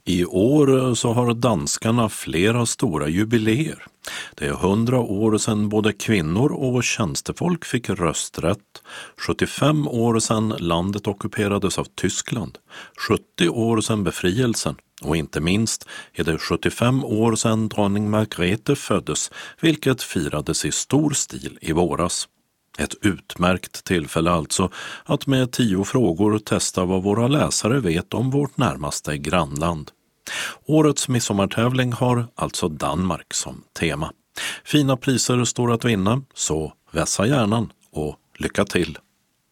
I år så har danskarna flera stora jubileer. Det är 100 år sedan både kvinnor och tjänstefolk fick rösträtt, 75 år sedan landet ockuperades av Tyskland, 70 år sedan befrielsen och inte minst är det 75 år sedan drottning Margrethe föddes, vilket firades i stor stil i våras. Ett utmärkt tillfälle alltså att med 10 frågor testa vad våra läsare vet om vårt närmaste grannland. Årets midsommartävling har alltså Danmark som tema. Fina priser står att vinna, så vässa hjärnan och lycka till!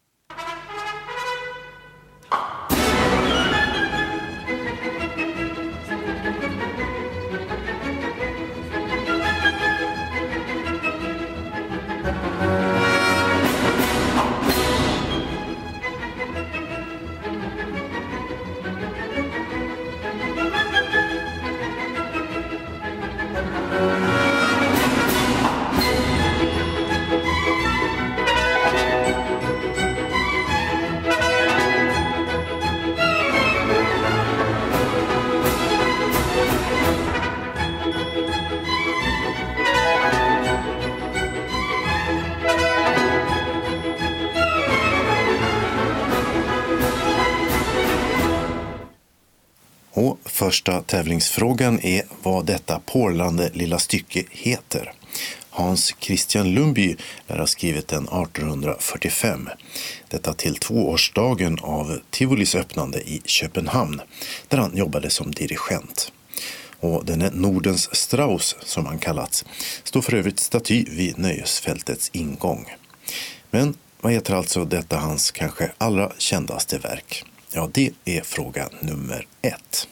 Och första tävlingsfrågan är vad detta porlande lilla stycke heter. Hans Christian Lundby lär ha skrivit den 1845. Detta till 2-årsdagen av Tivolis öppnande i Köpenhamn, där han jobbade som dirigent. Och denne Nordens Strauss, som han kallats, står för övrigt staty vid nöjesfältets ingång. Men vad heter alltså detta hans kanske allra kändaste verk? Ja, det är fråga nummer 1.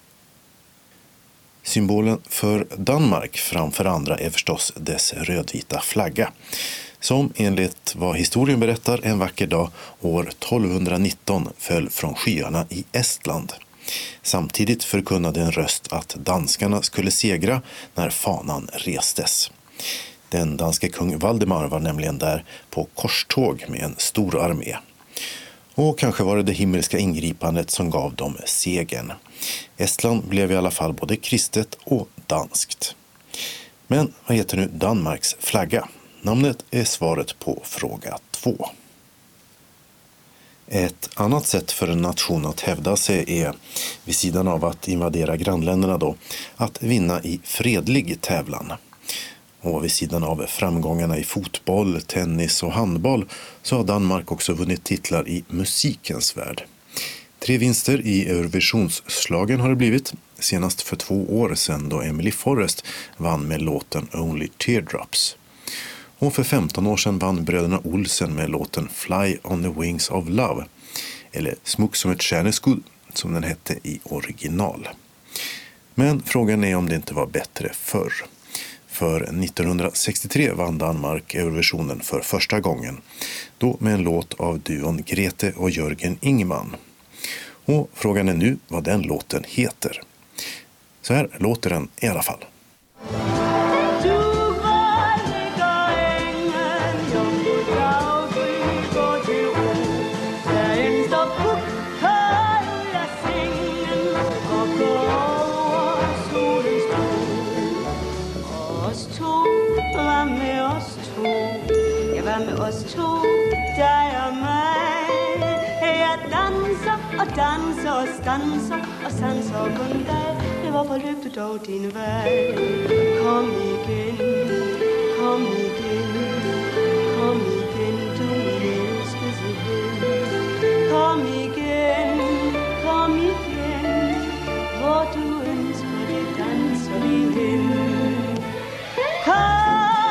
Symbolen för Danmark framför andra är förstås dess rödvita flagga, som enligt vad historien berättar en vacker dag år 1219 föll från skyarna i Estland. Samtidigt förkunnade en röst att danskarna skulle segra när fanan restes. Den danske kung Valdemar var nämligen där på korståg med en stor armé. Och kanske var det himmelska ingripandet som gav dem segern. Estland blev i alla fall både kristet och danskt. Men vad heter nu Danmarks flagga? Namnet är svaret på fråga 2. Ett annat sätt för en nation att hävda sig är, vid sidan av att invadera grannländerna då, att vinna i fredlig tävlan. Och vid sidan av framgångarna i fotboll, tennis och handboll så har Danmark också vunnit titlar i musikens värld. 3 vinster i Eurovisionsslagen har det blivit, senast för 2 år sedan då Emily Forrest vann med låten Only Teardrops. Och för 15 år sedan vann bröderna Olsen med låten Fly on the Wings of Love, eller Smuk som ett stjärneskudd som den hette i original. Men frågan är om det inte var bättre förr. För 1963 vann Danmark Eurovisionen för första gången, då med en låt av duon Grete och Jörgen Ingman. Och frågan är nu vad den låten heter. Så här låter den i alla fall. Med oss 2, dig och mig. Jag dansar och dansar och stansar och sansar kun dig. Det var på löpet av din väg. Kom igen, kom igen, kom igen, du min älskade vän. Kom igen, vad du önskar det dansar vi hem. Kom!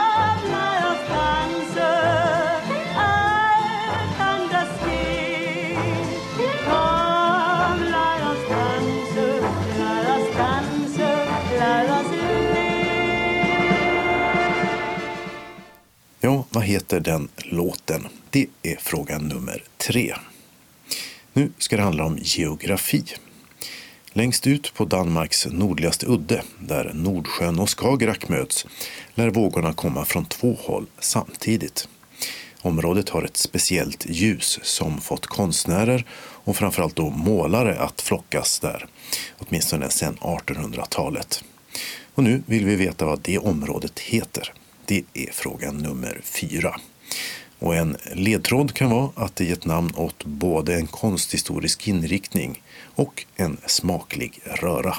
Ja, vad heter den låten? Det är frågan nummer 3. Nu ska det handla om geografi. Längst ut på Danmarks nordligaste udde, där Nordsjön och Skagerrak möts, lär vågorna komma från 2 håll samtidigt. Området har ett speciellt ljus som fått konstnärer och framförallt då målare att flockas där, åtminstone sedan 1800-talet. Och nu vill vi veta vad det området heter. Det är fråga nummer 4. Och en ledtråd kan vara att det gett namn åt både en konsthistorisk inriktning och en smaklig röra.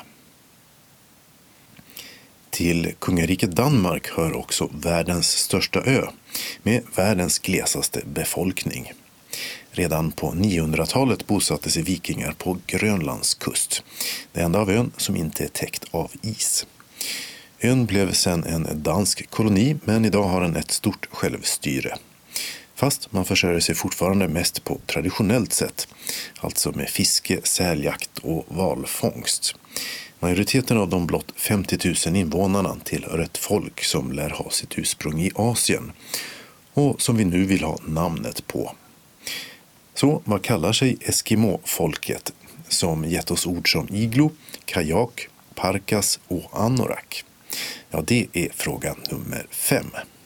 Till kungariket Danmark hör också världens största ö med världens glesaste befolkning. Redan på 900-talet bosatte sig vikingar på Grönlands kust, det enda av ön som inte är täckt av is. Ön blev sedan en dansk koloni, men idag har den ett stort självstyre. Fast man försörjer sig fortfarande mest på traditionellt sätt, alltså med fiske, säljakt och valfångst. Majoriteten av de blott 50 000 invånarna tillhör ett folk som lär ha sitt ursprung i Asien och som vi nu vill ha namnet på. Så vad kallar sig Eskimo-folket som gett oss ord som iglo, kajak, parkas och anorak? Ja, det är fråga nummer 5.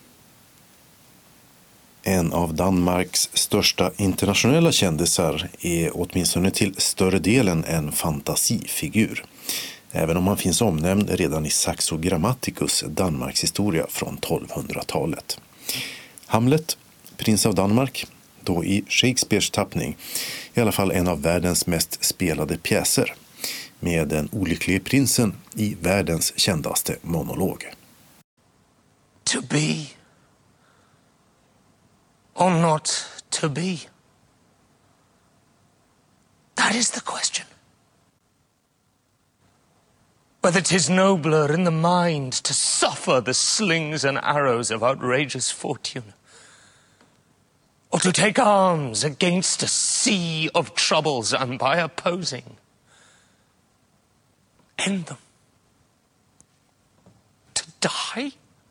En av Danmarks största internationella kändisar är åtminstone till större delen en fantasifigur. Även om han finns omnämnd redan i Saxo Grammaticus Danmarks historia från 1200-talet. Hamlet, prins av Danmark, då i Shakespeares tappning, i alla fall en av världens mest spelade pjäser, med den olycklige prinsen i världens kändaste monolog. To be or not to be? That is the question. Whether 'tis nobler in the mind to suffer the slings and arrows of outrageous fortune, or to take arms against a sea of troubles and by opposing, end them. To die?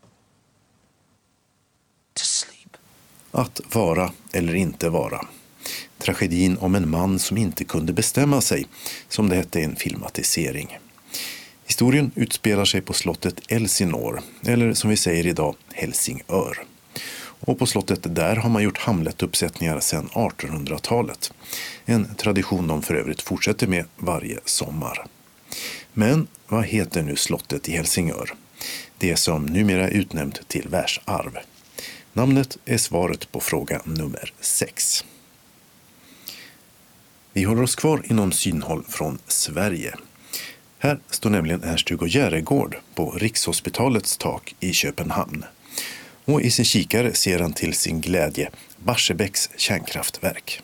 To sleep? Att vara eller inte vara. Tragedin om en man som inte kunde bestämma sig, som det hette i en filmatisering. Historien utspelar sig på slottet Elsinore, eller som vi säger idag, Helsingör. Och på slottet där har man gjort Hamlet-uppsättningar sedan 1800-talet. En tradition de för övrigt fortsätter med varje sommar. Men vad heter nu slottet i Helsingör? Det som numera är utnämnt till världsarv. Namnet är svaret på fråga nummer 6. Vi håller oss kvar inom synhåll från Sverige. Här står nämligen Ernst-Hugo Järegård på Rikshospitalets tak i Köpenhamn. Och i sin kikare ser han till sin glädje Barsebäcks kärnkraftverk.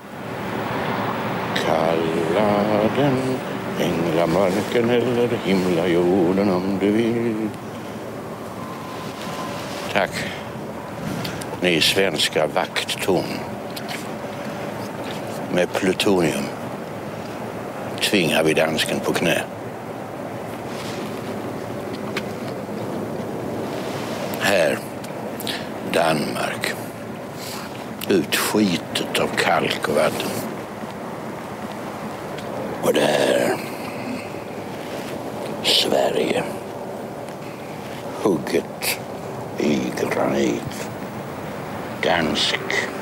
Kalla den änglamarken eller himlajorden om du vill. Tack. Ni svenska vakttorn. Med plutonium tvingar vi dansken på knä. Här, Danmark. Utskitet av kalk och vatten. Och där, Sverige. Hugget i granit. Dansk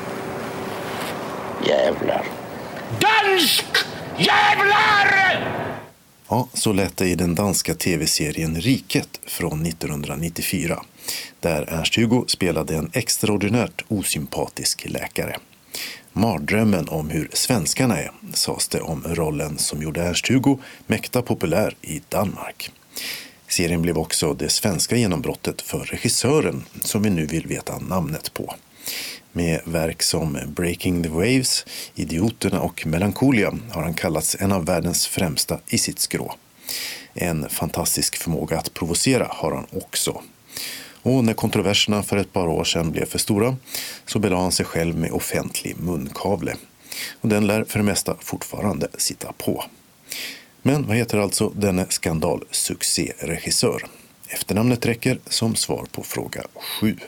jävlar. Dansk jävlar! Ja, så lät det i den danska tv-serien Riket från 1994, där Ernst-Hugo spelade en extraordinärt osympatisk läkare. Mardrömmen om hur svenskarna är, sades det om rollen som gjorde Ernst-Hugo mäkta populär i Danmark. Serien blev också det svenska genombrottet för regissören som vi nu vill veta namnet på. Med verk som Breaking the Waves, Idioterna och Melancholia har han kallats en av världens främsta i sitt skrå. En fantastisk förmåga att provocera har han också. Och när kontroverserna för ett par år sedan blev för stora så belade han sig själv med offentlig munkavle. Och den lär för det mesta fortfarande sitta på. Men vad heter alltså denne skandalsuccéregissör? Efternamnet räcker som svar på fråga 7.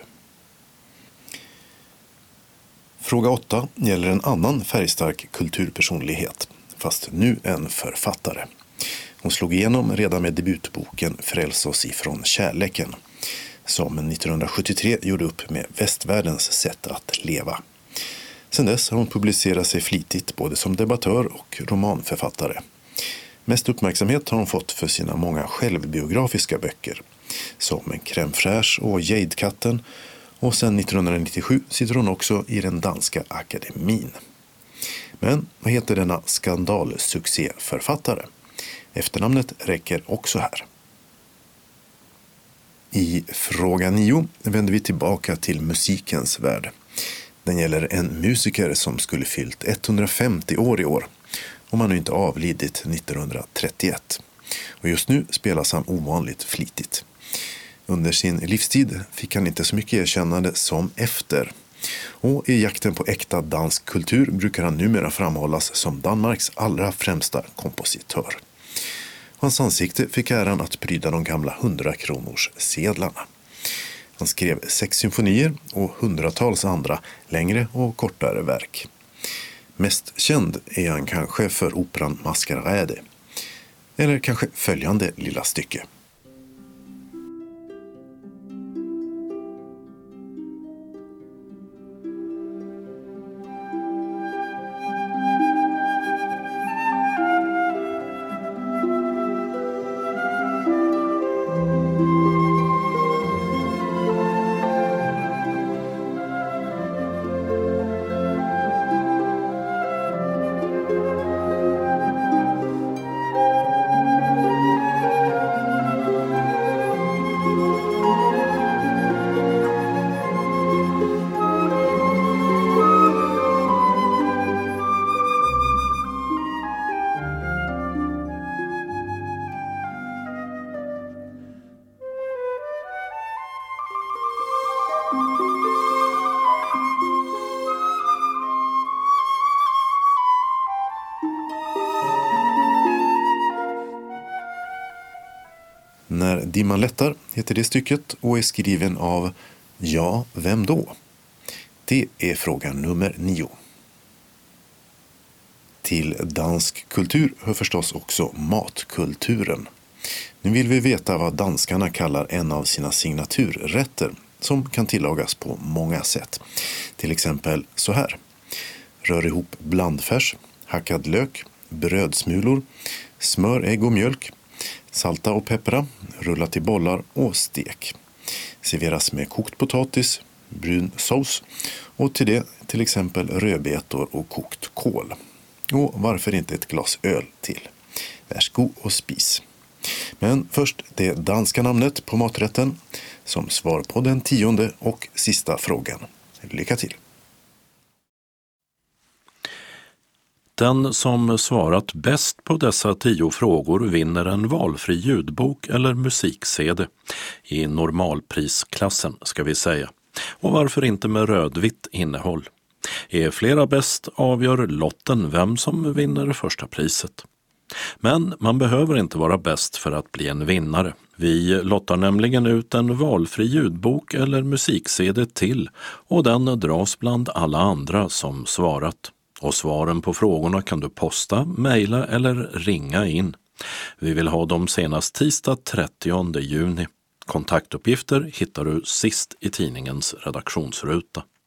Fråga 8 gäller en annan färgstark kulturpersonlighet, fast nu en författare. Hon slog igenom redan med debutboken Fräls oss ifrån kärleken, som 1973 gjorde upp med västvärldens sätt att leva. Sedan dess har hon publicerat sig flitigt både som debattör och romanförfattare. Mest uppmärksamhet har hon fått för sina många självbiografiska böcker som Crème fraîche och Jadekatten, och sedan 1997 sitter hon också i den danska akademin. Men vad heter denna skandalsuccéförfattare? Efternamnet räcker också här. I fråga 9 vänder vi tillbaka till musikens värld. Den gäller en musiker som skulle fyllt 150 år i år, om han nu inte avlidit 1931. Och just nu spelas han ovanligt flitigt. Under sin livstid fick han inte så mycket erkännande som efter. Och i jakten på äkta dansk kultur brukar han numera framhållas som Danmarks allra främsta kompositör. Hans ansikte fick äran att pryda de gamla 100-kronors sedlarna. Han skrev 6 symfonier och hundratals andra längre och kortare verk. Mest känd är han kanske för operan Mascarade. Eller kanske följande lilla stycke. När dimman lättar heter det stycket och är skriven av, ja, vem då? Det är fråga nummer 9. Till dansk kultur hör förstås också matkulturen. Nu vill vi veta vad danskarna kallar en av sina signaturrätter som kan tillagas på många sätt. Till exempel så här. Rör ihop blandfärs, hackad lök, brödsmulor, smör, ägg och mjölk. Salta och peppra, rulla till bollar och stek. Serveras med kokt potatis, brun sås och till det till exempel rödbetor och kokt kål. Och varför inte ett glas öl till? Varsågod och spis. Men först det danska namnet på maträtten som svar på den 10:e och sista frågan. Lycka till! Den som svarat bäst på dessa 10 frågor vinner en valfri ljudbok eller musik-CD i normalprisklassen ska vi säga. Och varför inte med rödvitt innehåll? Är flera bäst avgör lotten vem som vinner första priset. Men man behöver inte vara bäst för att bli en vinnare. Vi lottar nämligen ut en valfri ljudbok eller musik-CD till och den dras bland alla andra som svarat. Och svaren på frågorna kan du posta, mejla eller ringa in. Vi vill ha dem senast tisdag 30 juni. Kontaktuppgifter hittar du sist i tidningens redaktionsruta.